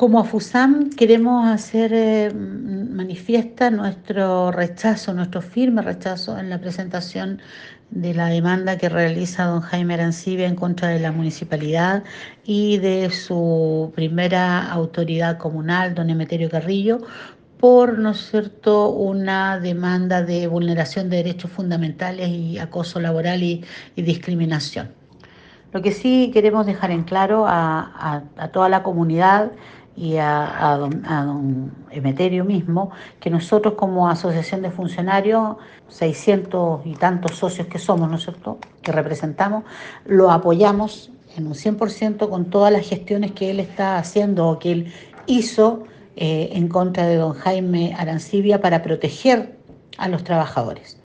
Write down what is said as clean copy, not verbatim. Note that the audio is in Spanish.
Como AFUSAM queremos hacer manifiesta nuestro rechazo, nuestro firme rechazo en la presentación de la demanda que realiza don Jaime Arancibia en contra de la municipalidad y de su primera autoridad comunal, don Emeterio Carrillo, por, ¿no es cierto?, una demanda de vulneración de derechos fundamentales y acoso laboral y discriminación. Lo que sí queremos dejar en claro a toda la comunidad y a don Emeterio mismo, que nosotros como asociación de funcionarios, 600 y tantos socios que somos, ¿no es cierto?, que representamos, lo apoyamos en un 100% con todas las gestiones que él está haciendo o que él hizo en contra de don Jaime Arancibia para proteger a los trabajadores.